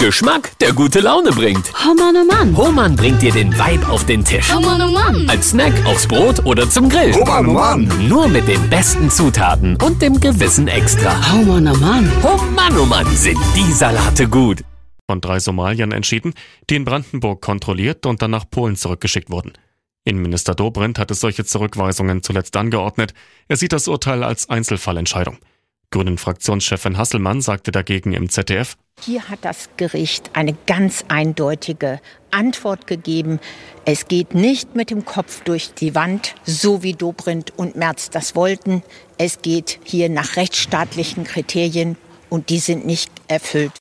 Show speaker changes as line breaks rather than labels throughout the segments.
Geschmack, der gute Laune bringt.
Oh Mann, oh Mann.
Hohmann bringt dir den Vibe auf den Tisch.
Oh Mann, oh Mann.
Als Snack, aufs Brot oder zum Grill.
Oh Mann, oh Mann.
Nur mit den besten Zutaten und dem gewissen Extra.
Oh Mann,
Oh Mann, sind die Salate gut.
Von 3 Somaliern entschieden, die in Brandenburg kontrolliert und dann nach Polen zurückgeschickt wurden. Innenminister Dobrindt hat es solche Zurückweisungen zuletzt angeordnet. Er sieht das Urteil als Einzelfallentscheidung. Grünen-Fraktionschefin Hasselmann sagte dagegen im ZDF:
Hier hat das Gericht eine ganz eindeutige Antwort gegeben. Es geht nicht mit dem Kopf durch die Wand, so wie Dobrindt und Merz das wollten. Es geht hier nach rechtsstaatlichen Kriterien und die sind nicht erfüllt.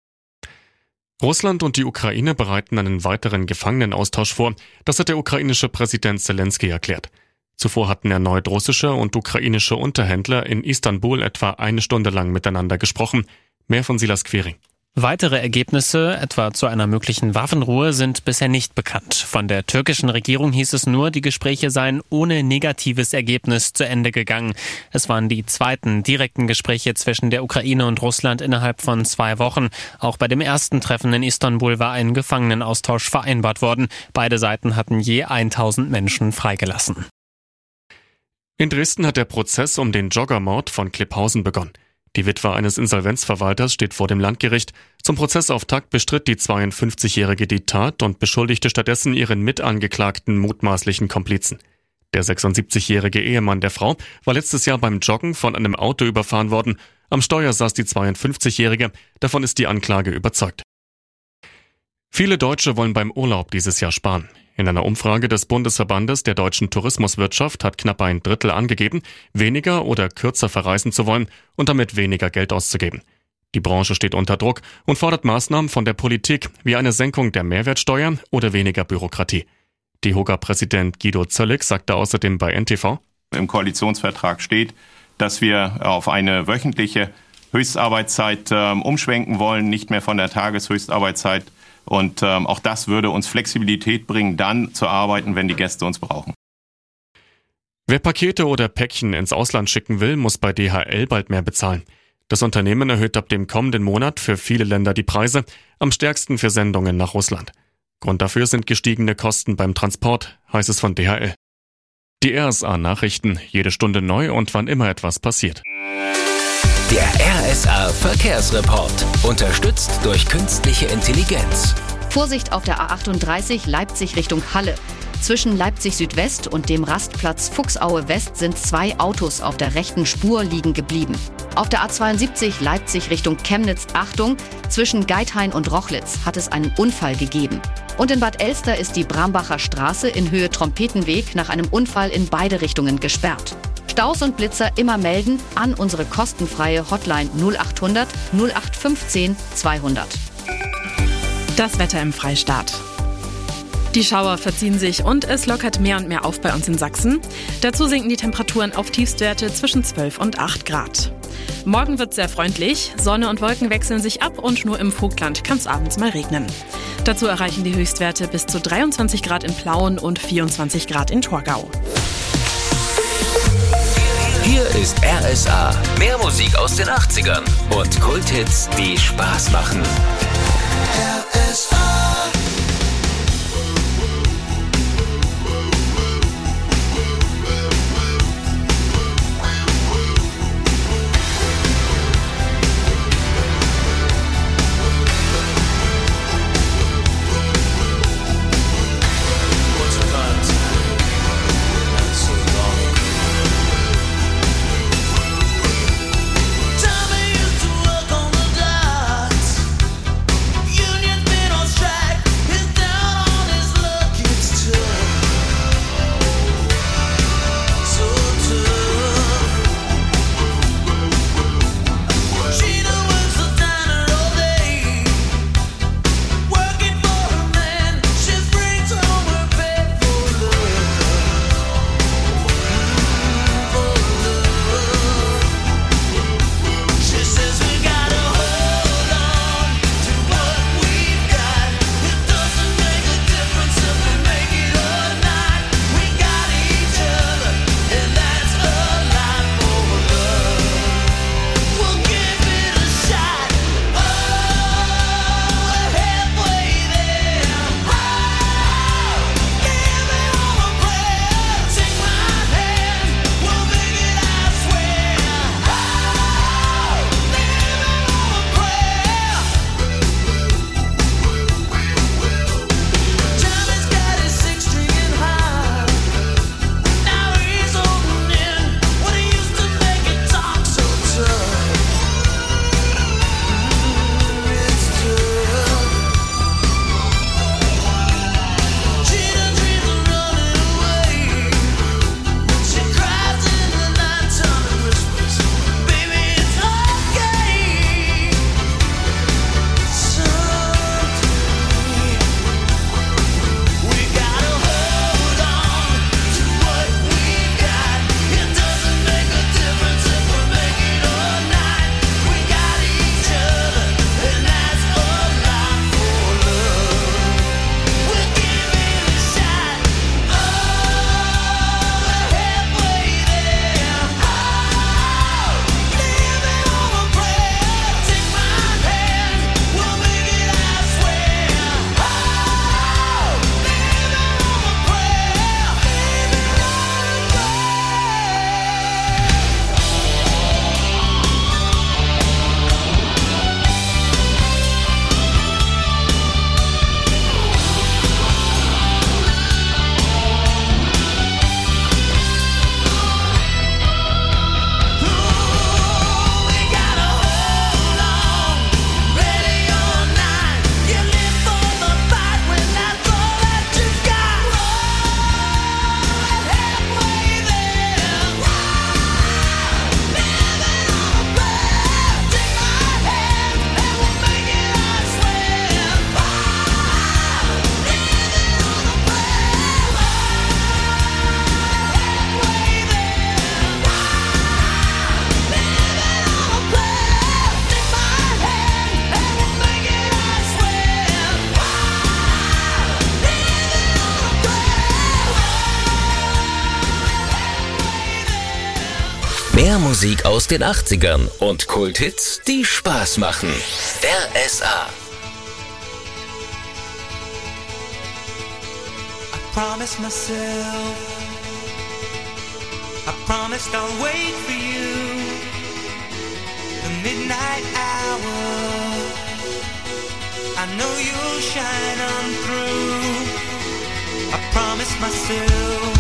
Russland und die Ukraine bereiten einen weiteren Gefangenenaustausch vor. Das hat der ukrainische Präsident Zelensky erklärt. Zuvor hatten erneut russische und ukrainische Unterhändler in Istanbul etwa 1 Stunde lang miteinander gesprochen. Mehr von Silas Quiring.
Weitere Ergebnisse, etwa zu einer möglichen Waffenruhe, sind bisher nicht bekannt. Von der türkischen Regierung hieß es nur, die Gespräche seien ohne negatives Ergebnis zu Ende gegangen. Es waren die zweiten direkten Gespräche zwischen der Ukraine und Russland innerhalb von 2 Wochen. Auch bei dem ersten Treffen in Istanbul war ein Gefangenenaustausch vereinbart worden. Beide Seiten hatten je 1000 Menschen freigelassen.
In Dresden hat der Prozess um den Joggermord von Klipphausen begonnen. Die Witwe eines Insolvenzverwalters steht vor dem Landgericht. Zum Prozessauftakt bestritt die 52-Jährige die Tat und beschuldigte stattdessen ihren mitangeklagten mutmaßlichen Komplizen. Der 76-jährige Ehemann der Frau war letztes Jahr beim Joggen von einem Auto überfahren worden. Am Steuer saß die 52-Jährige. Davon ist die Anklage überzeugt. Viele Deutsche wollen beim Urlaub dieses Jahr sparen. In einer Umfrage des Bundesverbandes der deutschen Tourismuswirtschaft hat knapp 1/3 angegeben, weniger oder kürzer verreisen zu wollen und damit weniger Geld auszugeben. Die Branche steht unter Druck und fordert Maßnahmen von der Politik wie eine Senkung der Mehrwertsteuer oder weniger Bürokratie. DEHOGA-Präsident Guido Zöllig sagte außerdem bei NTV:
Im Koalitionsvertrag steht, dass wir auf eine wöchentliche Höchstarbeitszeit umschwenken wollen, nicht mehr von der Tageshöchstarbeitszeit. Und auch das würde uns Flexibilität bringen, dann zu arbeiten, wenn die Gäste uns brauchen.
Wer Pakete oder Päckchen ins Ausland schicken will, muss bei DHL bald mehr bezahlen. Das Unternehmen erhöht ab dem kommenden Monat für viele Länder die Preise, am stärksten für Sendungen nach Russland. Grund dafür sind gestiegene Kosten beim Transport, heißt es von DHL. Die RSA-Nachrichten, jede Stunde neu und wann immer etwas passiert.
Der RSA Verkehrsreport. Unterstützt durch künstliche Intelligenz.
Vorsicht auf der A38 Leipzig Richtung Halle. Zwischen Leipzig Südwest und dem Rastplatz Fuchsaue West sind 2 Autos auf der rechten Spur liegen geblieben. Auf der A72 Leipzig Richtung Chemnitz, Achtung, zwischen Geithain und Rochlitz hat es einen Unfall gegeben. Und in Bad Elster ist die Brambacher Straße in Höhe Trompetenweg nach einem Unfall in beide Richtungen gesperrt. Staus und Blitzer immer melden an unsere kostenfreie Hotline 0800 0815 200.
Das Wetter im Freistaat. Die Schauer verziehen sich und es lockert mehr und mehr auf bei uns in Sachsen. Dazu sinken die Temperaturen auf Tiefstwerte zwischen 12 und 8 Grad. Morgen wird sehr freundlich, Sonne und Wolken wechseln sich ab und nur im Vogtland kann es abends mal regnen. Dazu erreichen die Höchstwerte bis zu 23 Grad in Plauen und 24 Grad in Torgau.
Hier ist RSA. Mehr Musik aus den 80ern und Kulthits, die Spaß machen. RSA. Musik aus den 80ern und Kulthits, die Spaß machen. RSA.
I promised myself, I promised I'll wait for you. The midnight hour, I know you'll shine on through. I promised myself,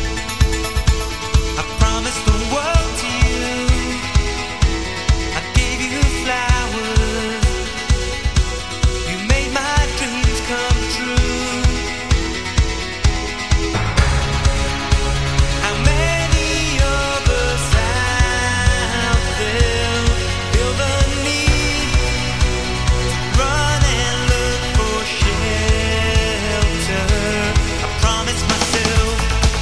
I promised the world to you. I gave you flowers, you made my dreams come true. How many of us out there feel the need to run and look for shelter? I promised myself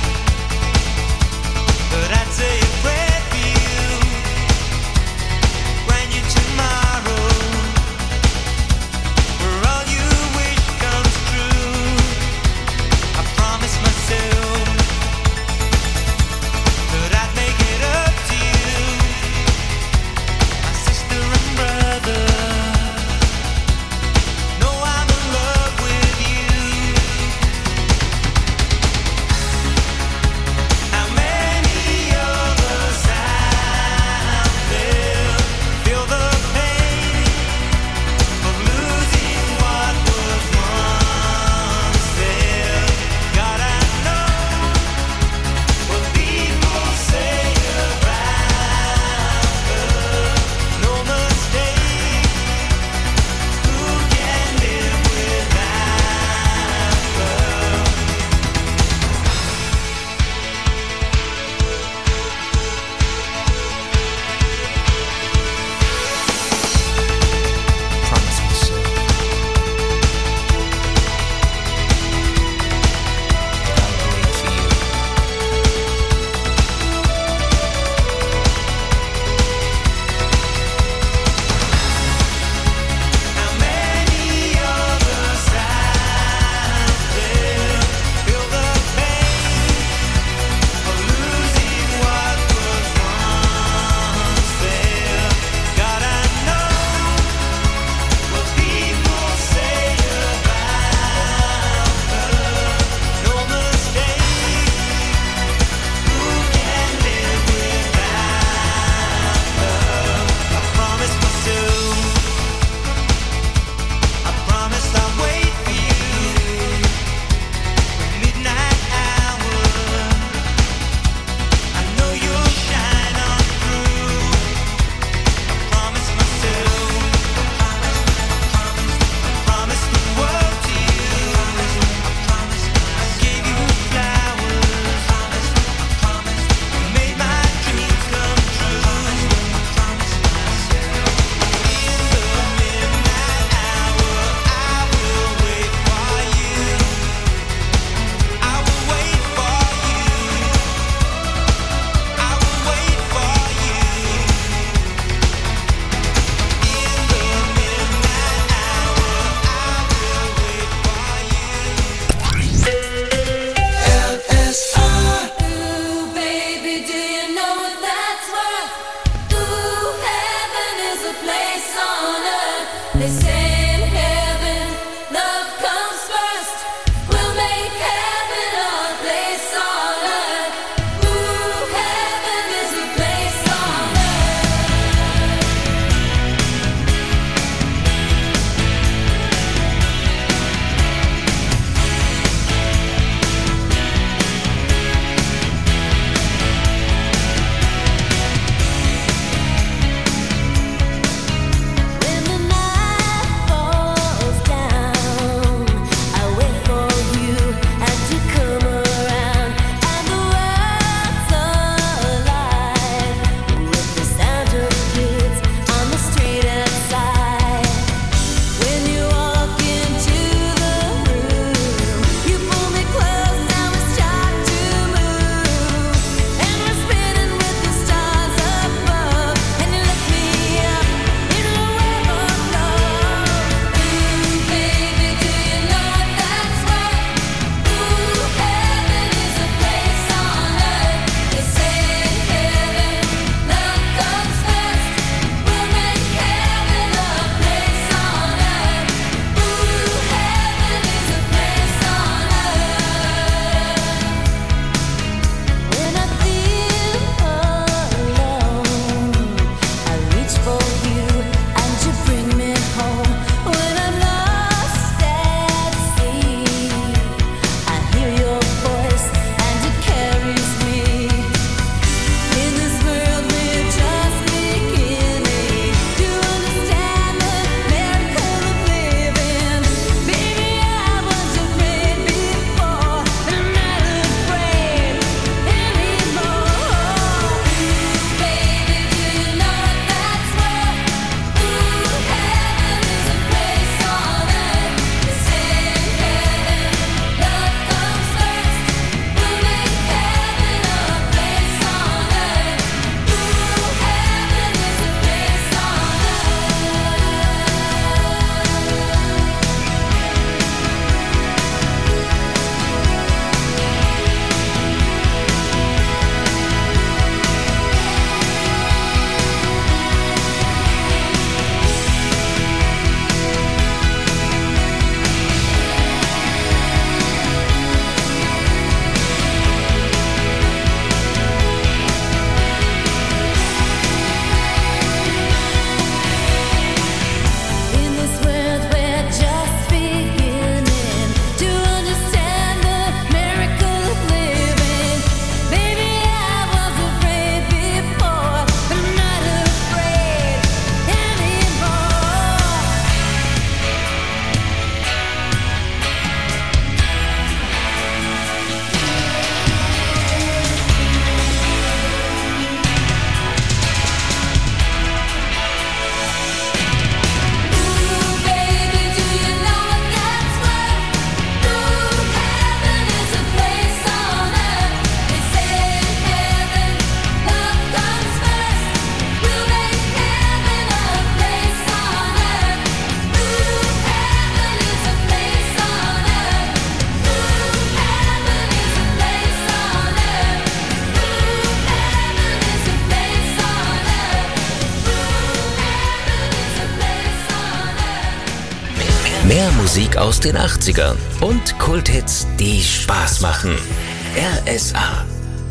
Musik aus den 80ern und Kulthits, die Spaß machen. RSA.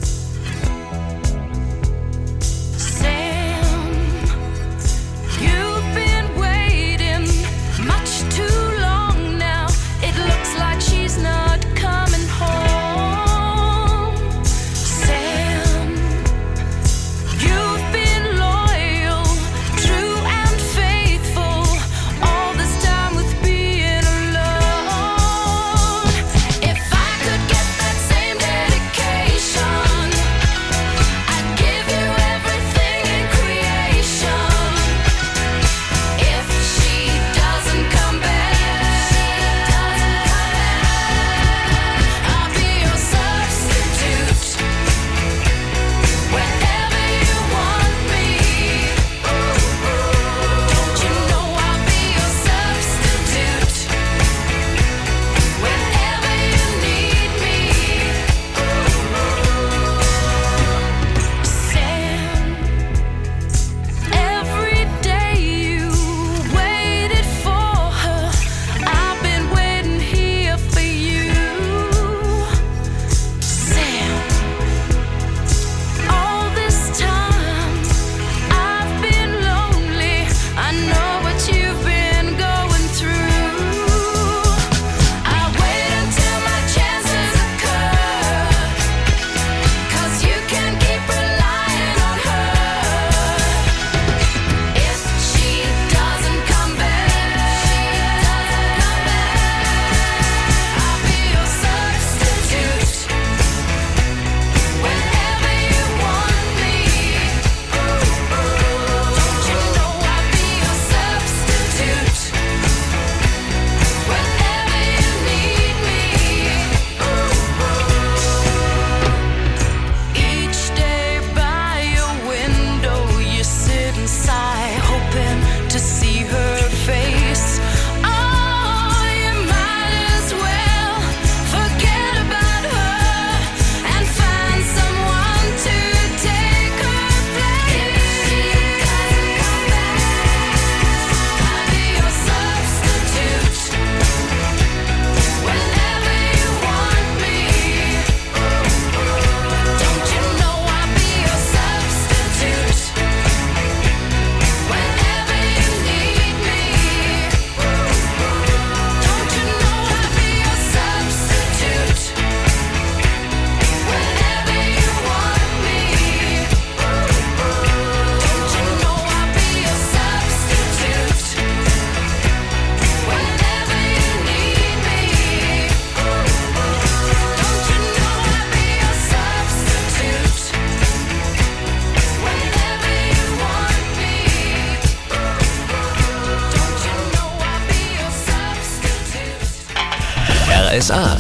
RSA.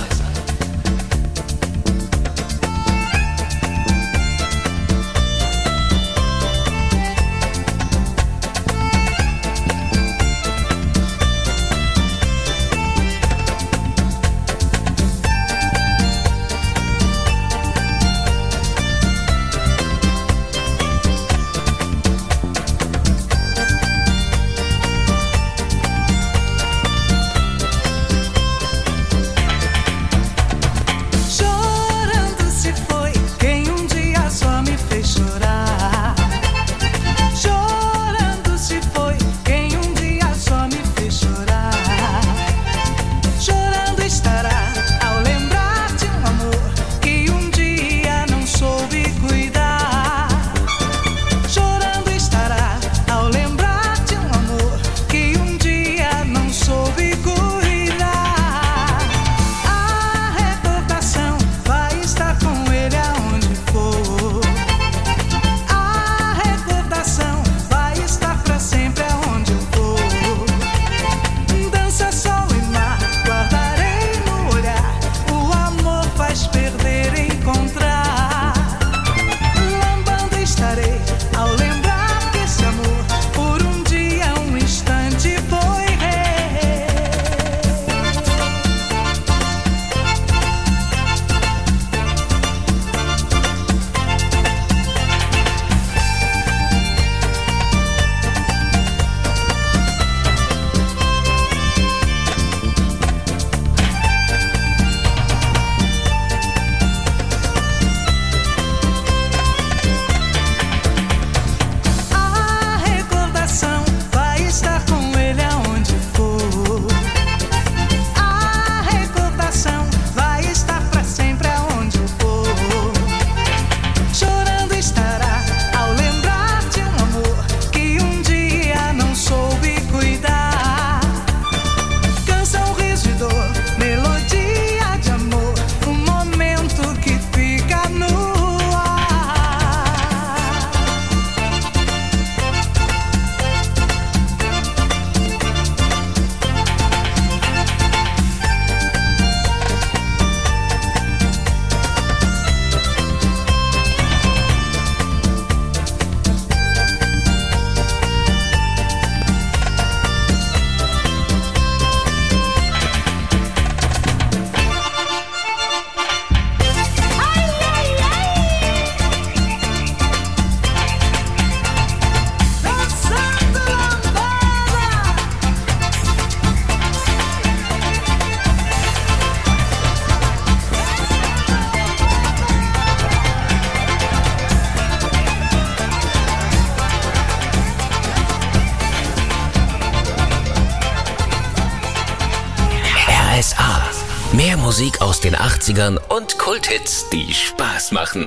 RSA. Mehr Musik aus den 80ern und Kulthits, die Spaß machen.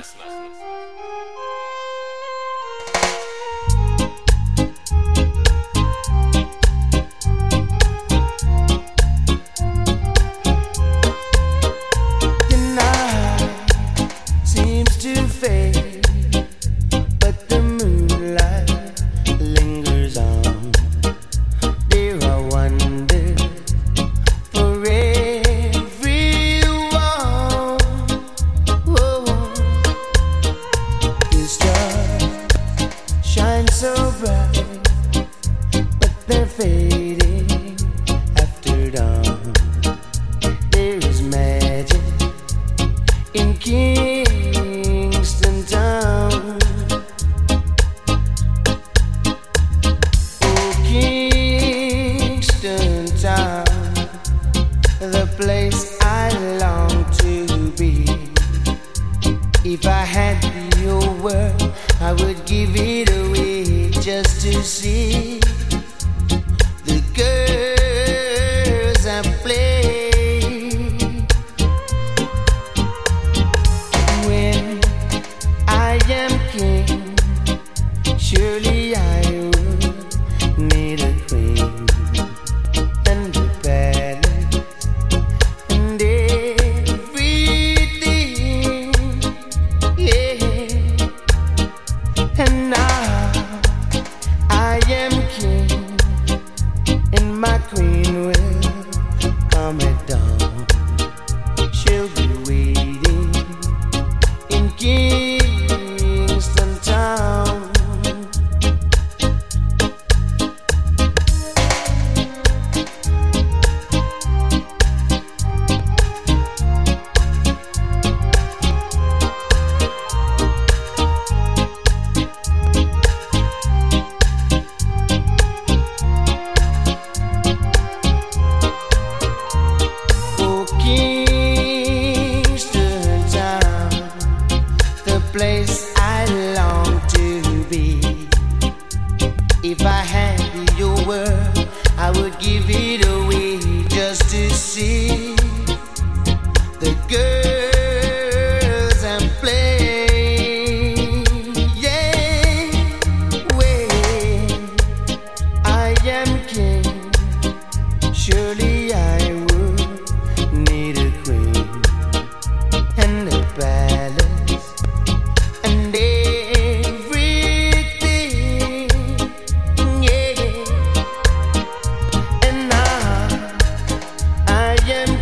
I am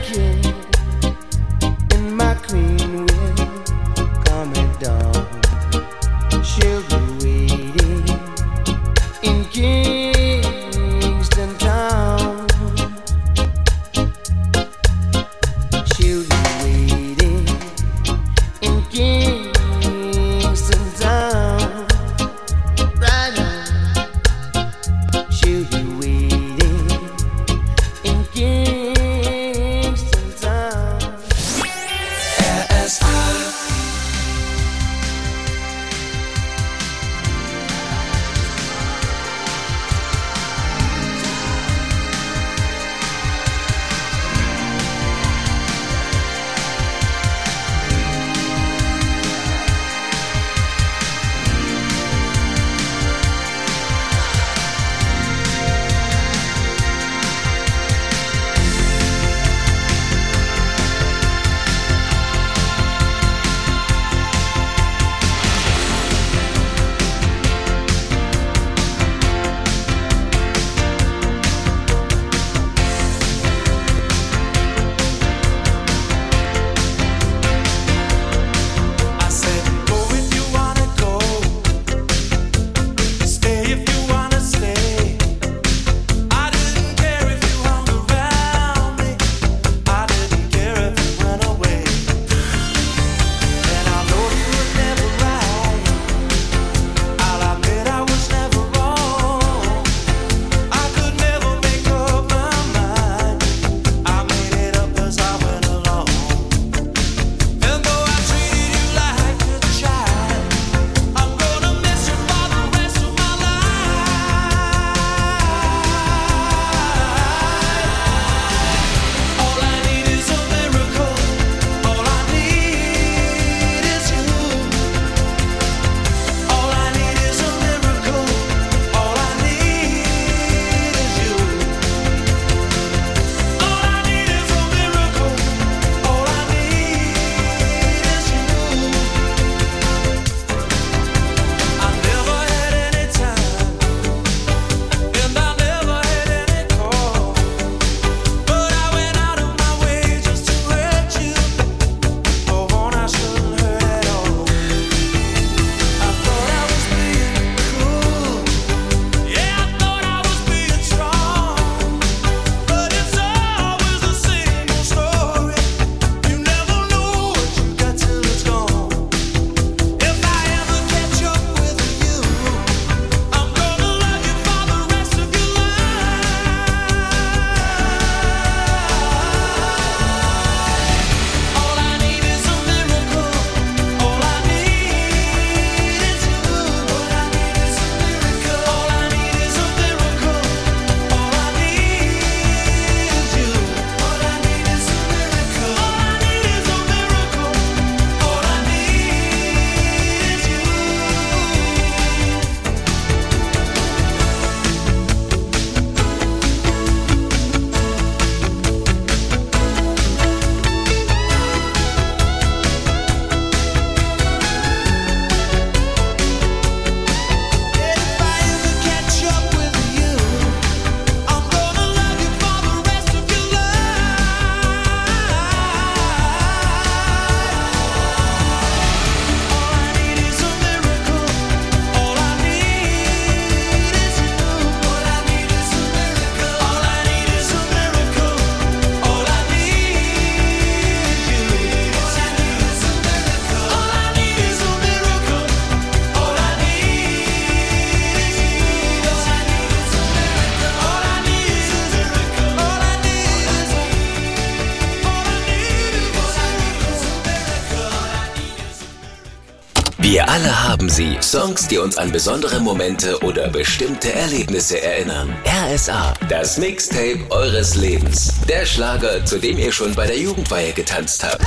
Wir alle haben sie. Songs, die uns an besondere Momente oder bestimmte Erlebnisse erinnern. RSA, das Mixtape eures Lebens. Der Schlager, zu dem ihr schon bei der Jugendweihe getanzt habt.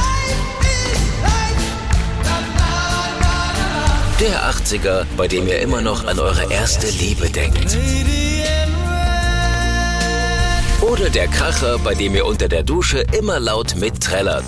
Der 80er, bei dem ihr immer noch an eure erste Liebe denkt. Oder der Kracher, bei dem ihr unter der Dusche immer laut mitträllert.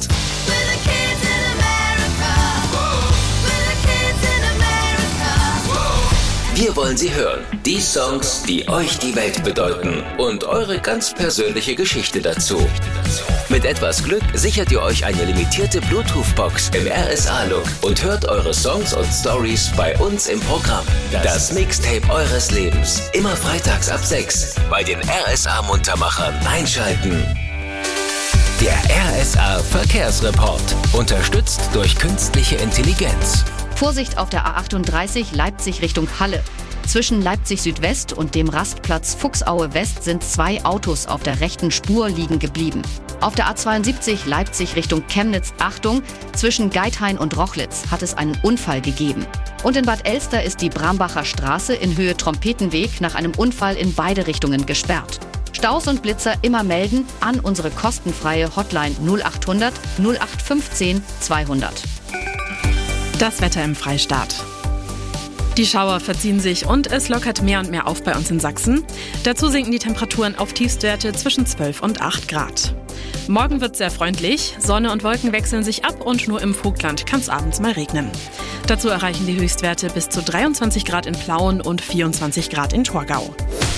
Wir wollen sie hören. Die Songs, die euch die Welt bedeuten. Und eure ganz persönliche Geschichte dazu. Mit etwas Glück sichert ihr euch eine limitierte Bluetooth-Box im RSA-Look und hört eure Songs und Stories bei uns im Programm. Das Mixtape eures Lebens. Immer freitags ab 6 bei den RSA-Muntermachern. Einschalten. Der RSA Verkehrsreport. Unterstützt durch künstliche Intelligenz.
Vorsicht auf der A38 Leipzig Richtung Halle. Zwischen Leipzig Südwest und dem Rastplatz Fuchsaue West sind 2 Autos auf der rechten Spur liegen geblieben. Auf der A72 Leipzig Richtung Chemnitz, Achtung, zwischen Geithain und Rochlitz hat es einen Unfall gegeben. Und in Bad Elster ist die Brambacher Straße in Höhe Trompetenweg nach einem Unfall in beide Richtungen gesperrt. Staus und Blitzer immer melden an unsere kostenfreie Hotline 0800 0815 200.
Das Wetter im Freistaat. Die Schauer verziehen sich und es lockert mehr und mehr auf bei uns in Sachsen. Dazu sinken die Temperaturen auf Tiefstwerte zwischen 12 und 8 Grad. Morgen wird sehr freundlich, Sonne und Wolken wechseln sich ab und nur im Vogtland kann es abends mal regnen. Dazu erreichen die Höchstwerte bis zu 23 Grad in Plauen und 24 Grad in Torgau.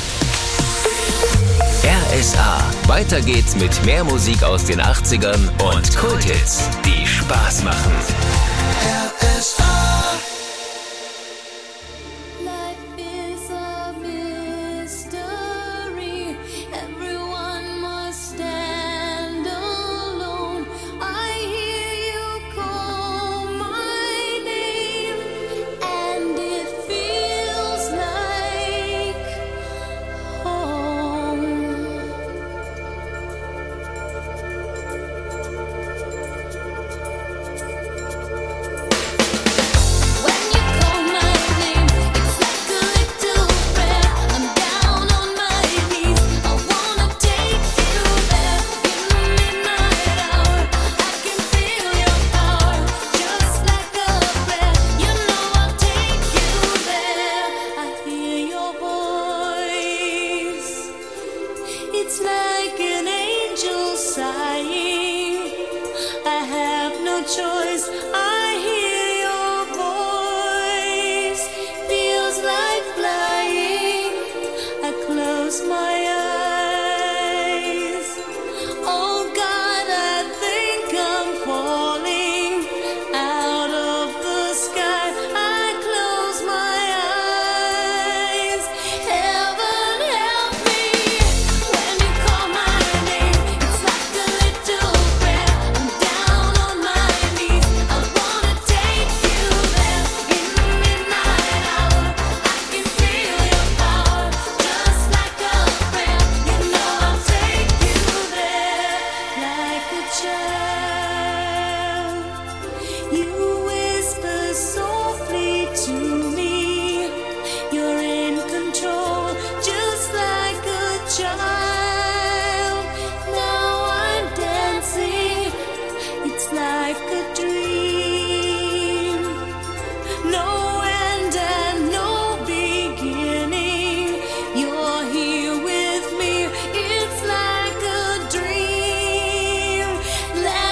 RSA. Weiter geht's mit mehr Musik aus den 80ern und Kulthits, die Spaß machen.
It's like an angel sighing. I have no choice. I hear your voice. Feels like flying. I close my eyes. Oh God, I think I'm falling out of the sky. I close my eyes. Heaven help me when you call my name. It's like a little prayer. I'm down on my knees. I wanna take you there in the midnight hour. I can feel your power, just like a prayer. You know I'll take you there like a child. You whisper softly to me. You're in control, just like a child. Now I'm dancing. It's like a dream. No end and no beginning. You're here with me. It's like a dream.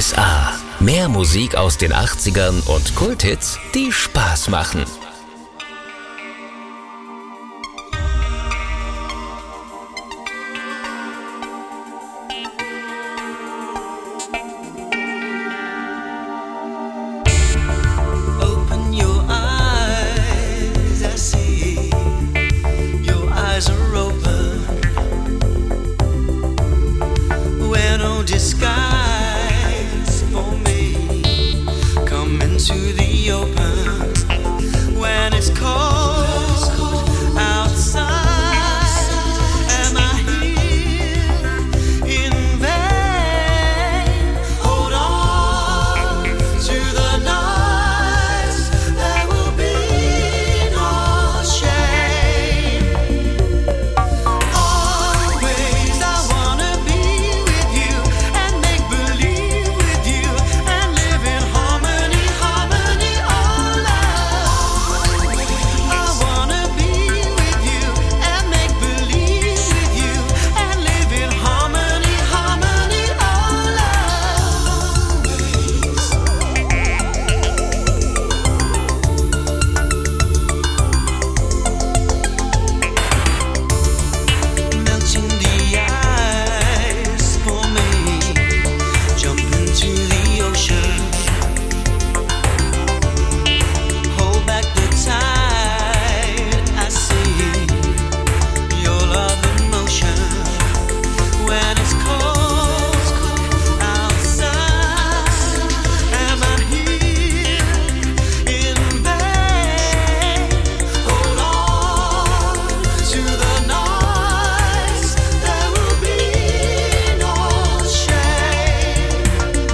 RSA. Mehr Musik aus den 80ern und Kulthits, die Spaß machen.
Open your eyes, I see. Your eyes are open. Wear no disguise for me. Come into the open. When it's cold outside, am I here in vain? Hold on to the nights. There will be no shame. Always I wanna be with you and make believe with you and live in harmony, harmony, oh love. I wanna be with you and make believe with you and live in harmony, harmony, oh love. Melting the ice for me. Jump into the ocean. Hold back the tide. I see your love in motion. When it's cold outside, am I here in vain? Hold on to the nights. There will be no shame.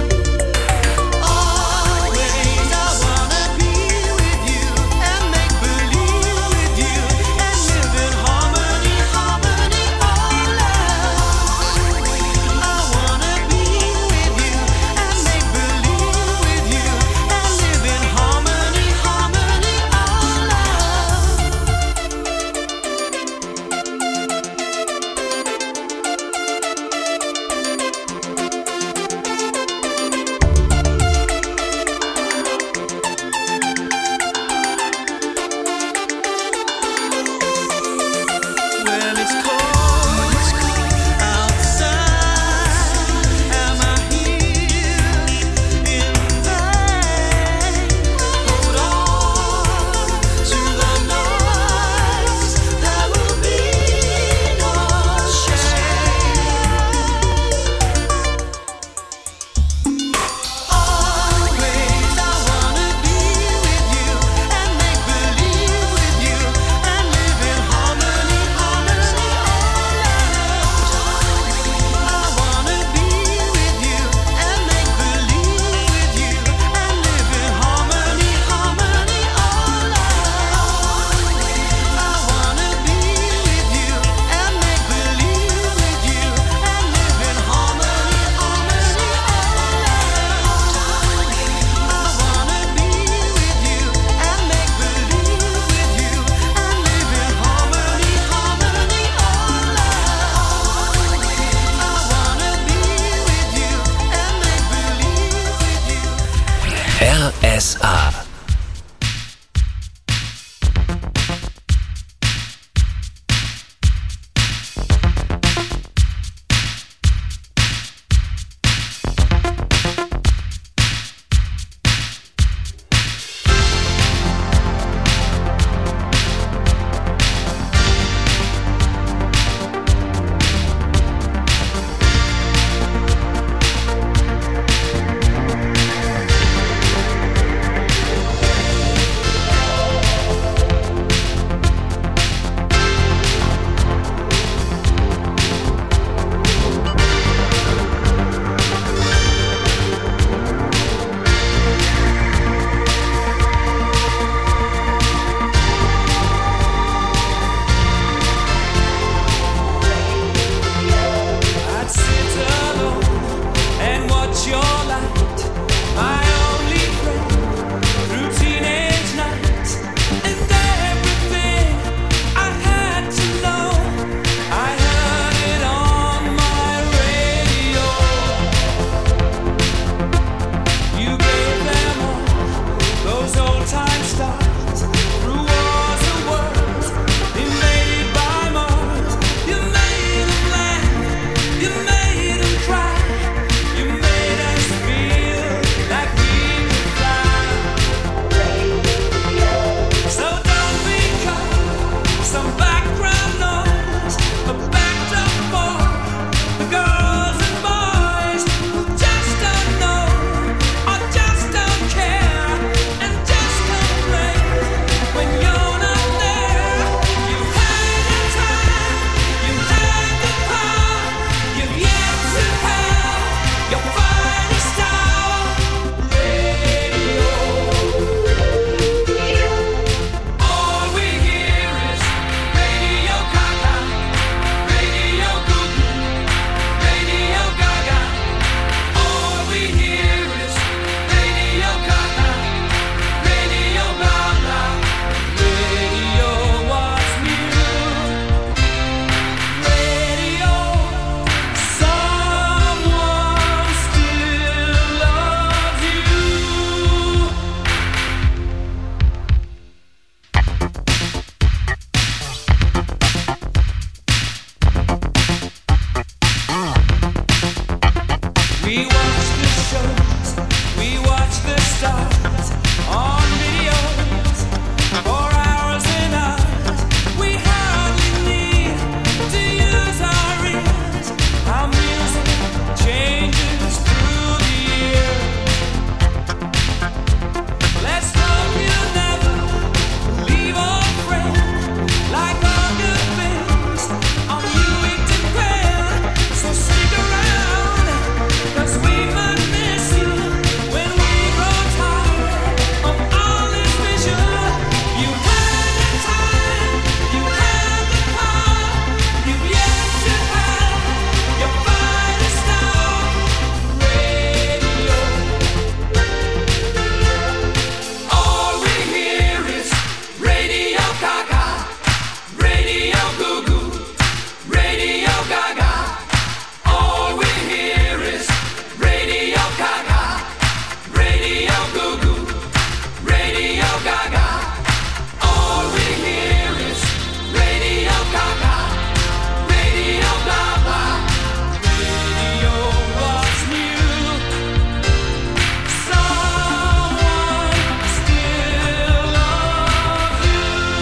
Always I wanna be with you and make believe with you and live in harmony, harmony, oh love. I wanna be with you and make believe with you and live in harmony, harmony, oh love. When it's cold outside, am I here in vain? Hold on to the nights. There will be no shame. Always I wanna be with you and make believe with you and live in harmony, harmony, oh love. I wanna be with you and make believe with you and live in harmony, harmony, oh love. I wanna be with you and make believe with you and live in harmony, harmony, oh love. I wanna be with you and make believe with you and live in harmony, harmony, oh love. I wanna be with you and make believe with you.
RSA.
We watch the shows, we watch the stars on videos for hours and hours. We hardly need to use our ears. Our music changes through the year. Let's hope you never leave our friend. Like all good things, on you we depend. So stick around, 'cause we might miss you when we grow tired of all this vision. You had the time, you had the power, you've yet to have your finest hour. Radio. All we hear is Radio Gaga, Radio Goo Goo, Radio Gaga. All we hear is Radio Gaga, Radio Goo Goo, Radio Gaga. All we hear is Radio Gaga, Radio blah blah. Radio was new. Someone still loves you.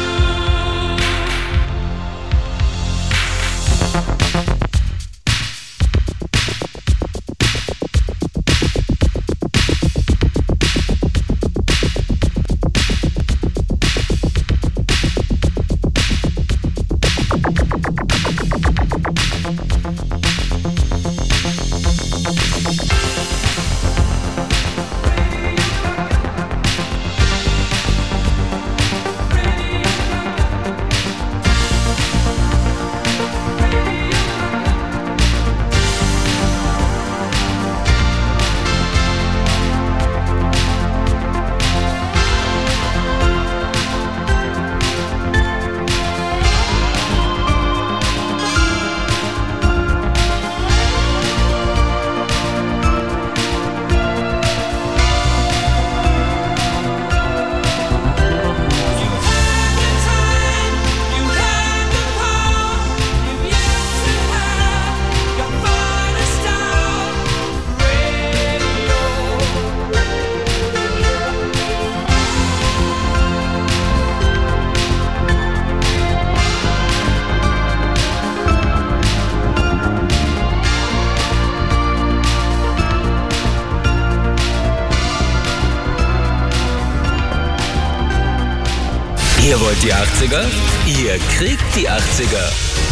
Ihr wollt die 80er? Ihr kriegt die 80er.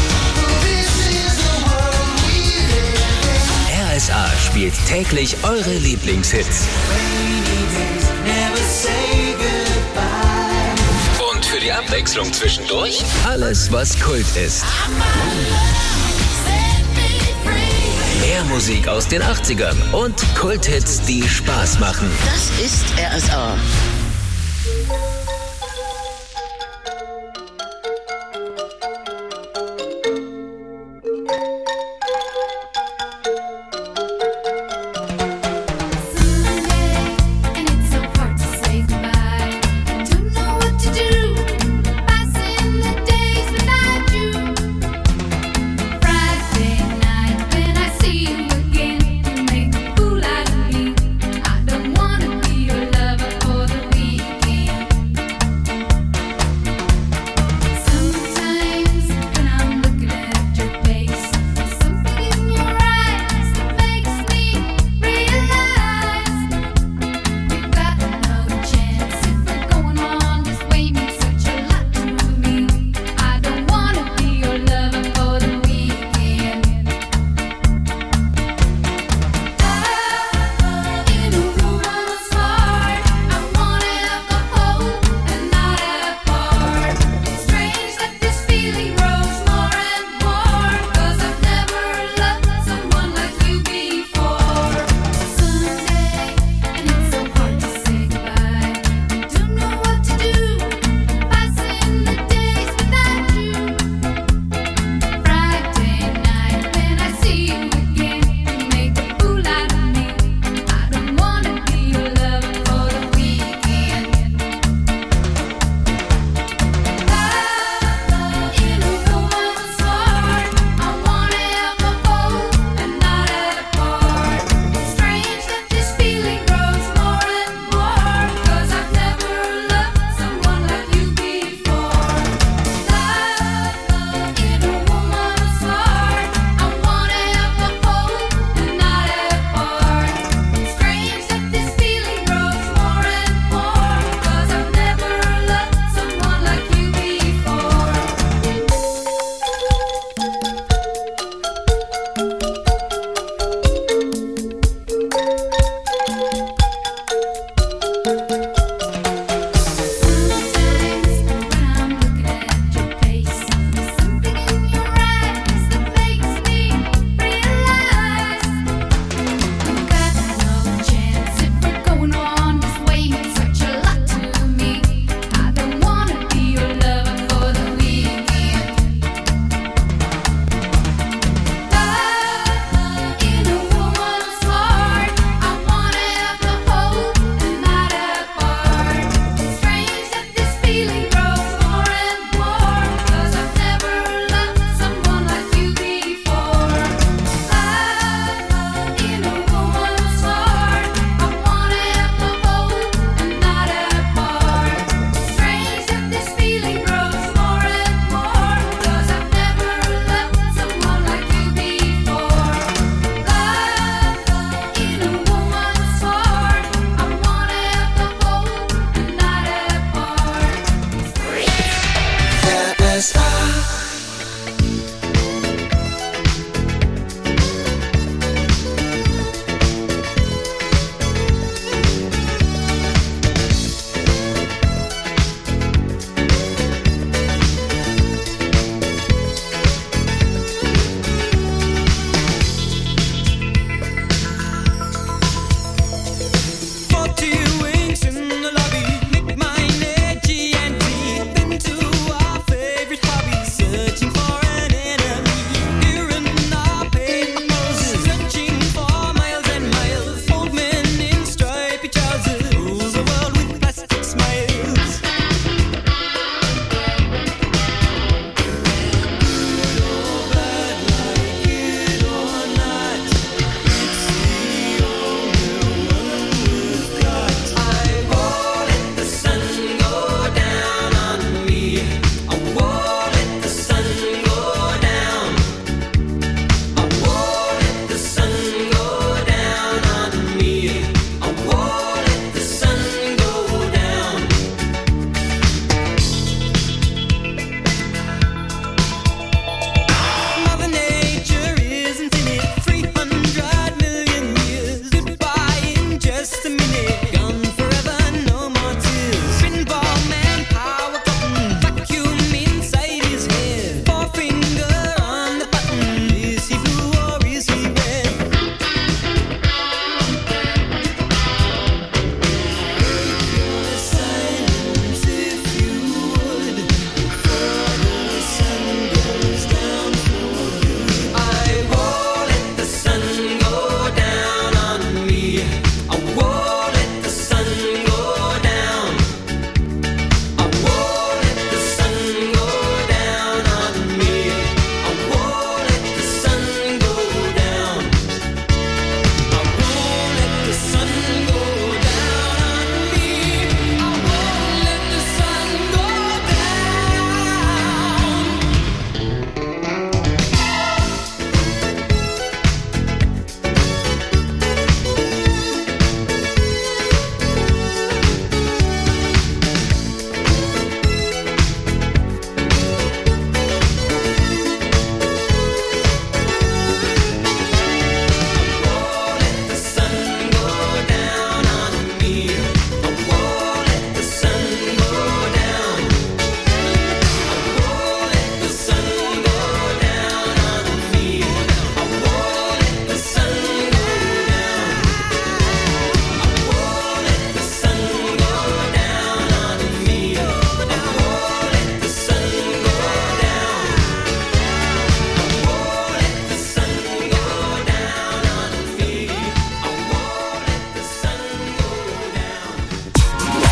RSA spielt täglich eure Lieblingshits. Und für die Abwechslung zwischendurch alles, was Kult ist. Mehr Musik aus den 80ern und Kulthits, die Spaß machen.
Das ist RSA.
I don't wanna be your lover for the weekend.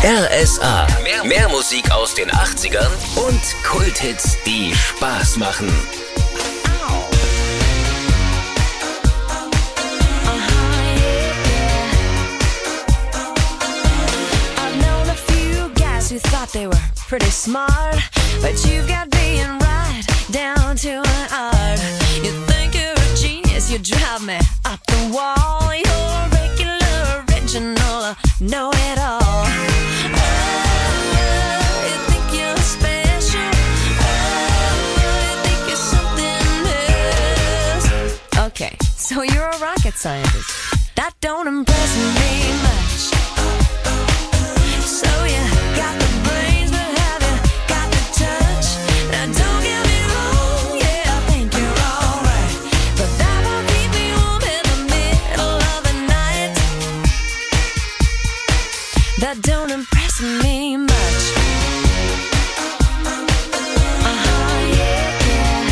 RSA. Mehr Musik aus den 80ern und Kulthits, die Spaß machen.
Who thought they were pretty smart, but you got being right down to an art. You think you're a genius, you drive me up the wall. You're regular, original, know it all. Oh, you think you're special. Oh, you think you're something else. Okay, so you're a rocket scientist. That don't impress me much. So you got the brains, but have you got the touch? Now don't get me wrong, yeah, I think you're alright, but that won't keep me warm in the middle of the night. That don't impress me much. Yeah.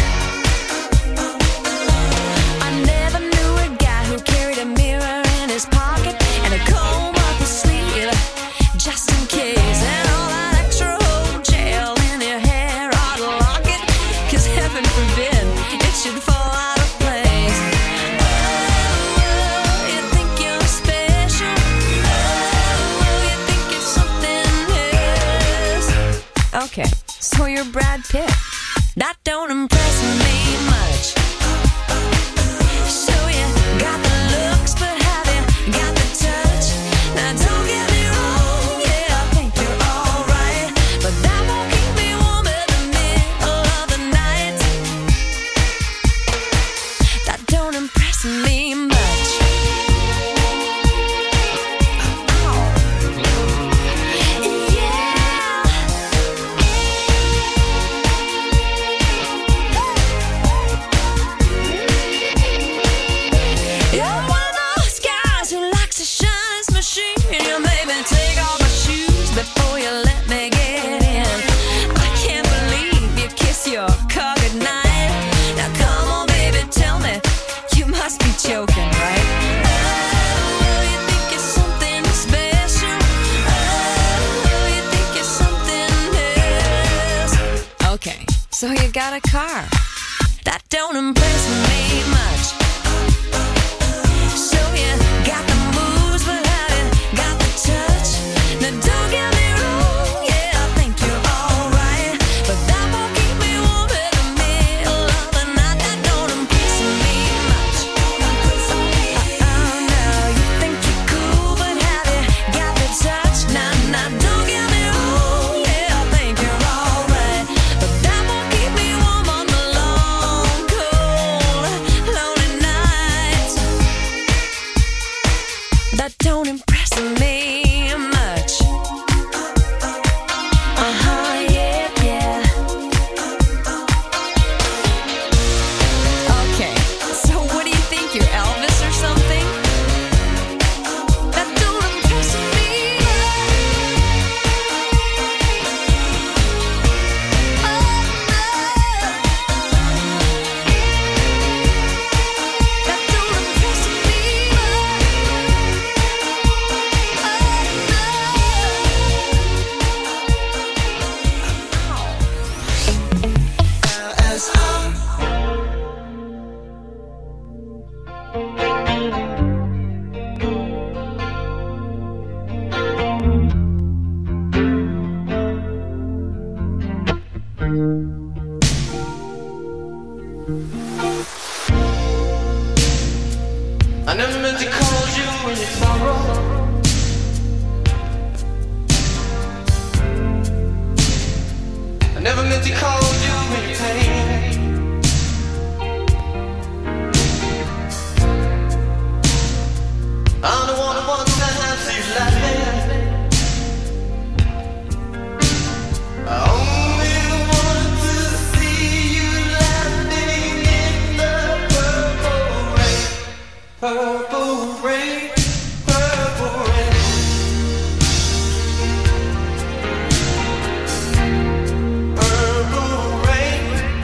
I never knew a guy who carried a mirror in his pocket and a comb up his sleeve, just in case, and all that extra old gel in your hair ought to lock it, 'cause heaven forbid it should fall out of place. Oh, you think you're special. Oh, you think you're something else. Okay, so you're Brad Pitt. That don't impress me much. So you got the looks, but have you got the touch? Now don't get me wrong, yeah, I think you're alright, but that won't keep me warm in the middle of the night. That don't impress me much. You're one of those guys who likes to shine his machine. You made me take off my shoes before you let me get in. I can't believe you kiss your car goodnight. Now come on, baby, tell me, you must be joking, right? Oh, you think you're something special. Oh, you think you're something else. Okay, so you got a car. That don't impress me much. So you got the moves, but have you got the touch? Now don't get me wrong, yeah, I think you're alright, but that won't keep me warm in the middle of the night. That don't impress me much. Oh no, you think you're cool, but have you got the touch? Now don't get me wrong, yeah, I think you're alright, but that won't keep me warm on the long, cold, lonely nights. That don't impress me much. Yeah. Okay, so what do you think, you're Elvis or something? That don't impress me That don't impress me
I never meant to call you when you sorrow. I never meant to call you when you pain. I'm the one who wants to have you laughing. I only want to see you laughing in the purple rain. Purple rain, purple rain. Purple rain,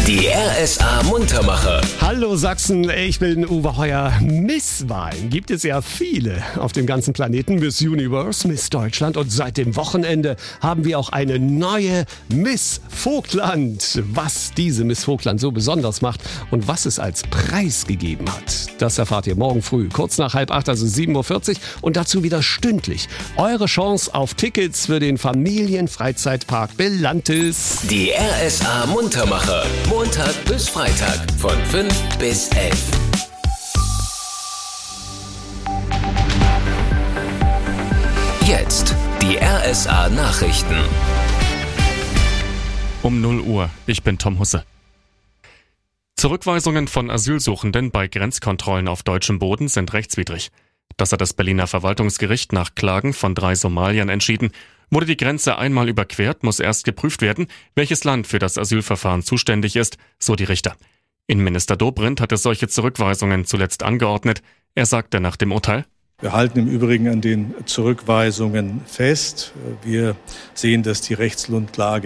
Die RSA Muntermacher.
Hallo Sachsen, ich bin Uwe Heuer. Misswahlen gibt es ja viele auf dem ganzen Planeten. Miss Universe, Miss Deutschland und seit dem Wochenende haben wir auch eine neue Miss Vogtland. Was diese Miss Vogtland so besonders macht und was es als Preis gegeben hat, das erfahrt ihr morgen früh, kurz nach 7:30, also 7:40 Uhr und dazu wieder stündlich. Eure Chance auf Tickets für den Familienfreizeitpark Belantis.
Die RSA Muntermacher. Montag bis Freitag von 5 bis 11. Jetzt die RSA Nachrichten.
Um 0 Uhr. Ich bin Tom Husse. Zurückweisungen von Asylsuchenden bei Grenzkontrollen auf deutschem Boden sind rechtswidrig. Das hat das Berliner Verwaltungsgericht nach Klagen von 3 Somaliern entschieden. Wurde die Grenze einmal überquert, muss erst geprüft werden, welches Land für das Asylverfahren zuständig ist, so die Richter. Innenminister Dobrindt hatte solche Zurückweisungen zuletzt angeordnet. Er sagte nach dem Urteil:
Wir halten im Übrigen an den Zurückweisungen fest. Wir sehen, dass die Rechtsgrundlage